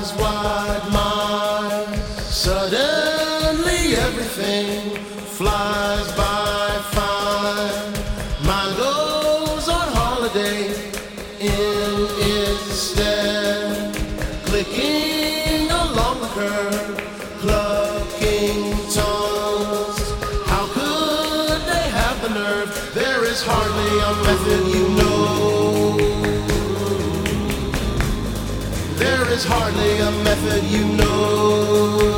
eyes wide, mind. Suddenly everything flies by fine. Mind goes on holiday in its stead, clicking along the curb, clucking tongues. How could they have the nerve? There is hardly a method, you know. There is hardly a method, you know.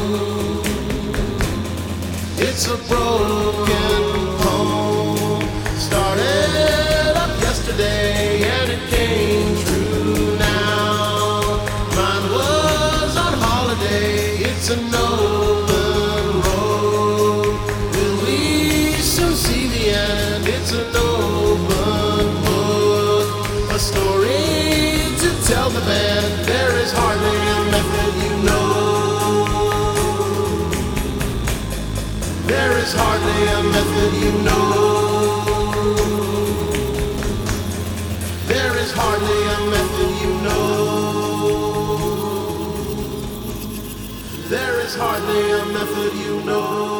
It's a broken poem, started up yesterday and it came true now. Mine was on holiday, it's an open road. Will we soon see the end? It's an open book, a story to tell the band. There is hardly a method, you know. There is hardly a method, you know. There is hardly a method, you know. There is hardly a method, you know.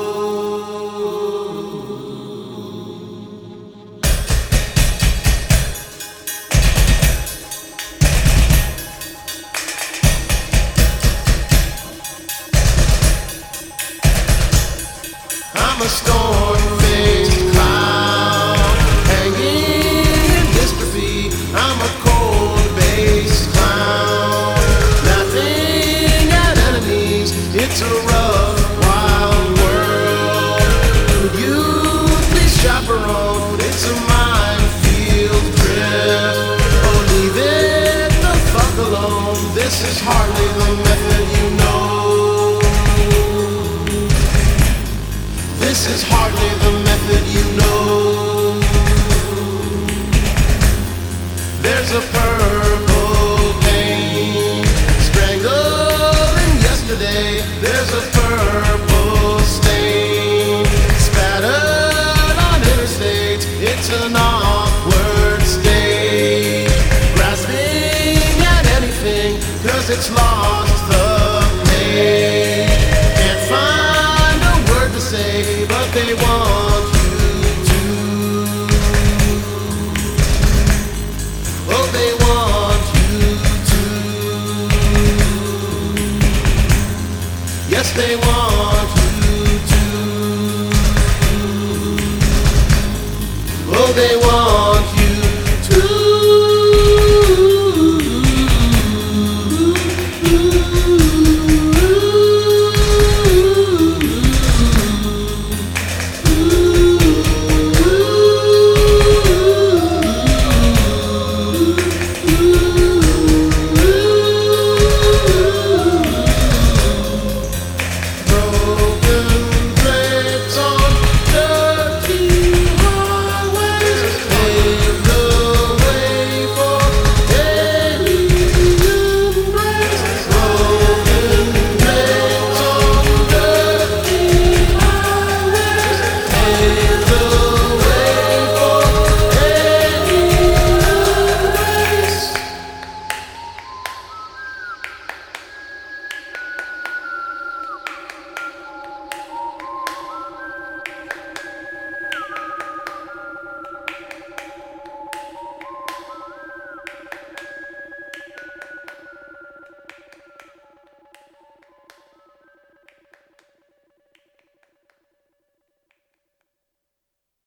I'm a storm-faced cloud, hanging in dystrophy. I'm a cold-based clown, laughing at enemies. It's a rough, wild world. Could you please chaperone? It's a minefield trip. Oh, leave it the fuck alone. This is hardly the method, you know. This is hardly the method, you know. There's a purple pain strangling yesterday. There's a purple stain spattered on interstates. It's an awkward state, grasping at anything, 'cause it's lost the pain. Can't find a word to say, but they want you to. Oh, they want you to. Yes, they want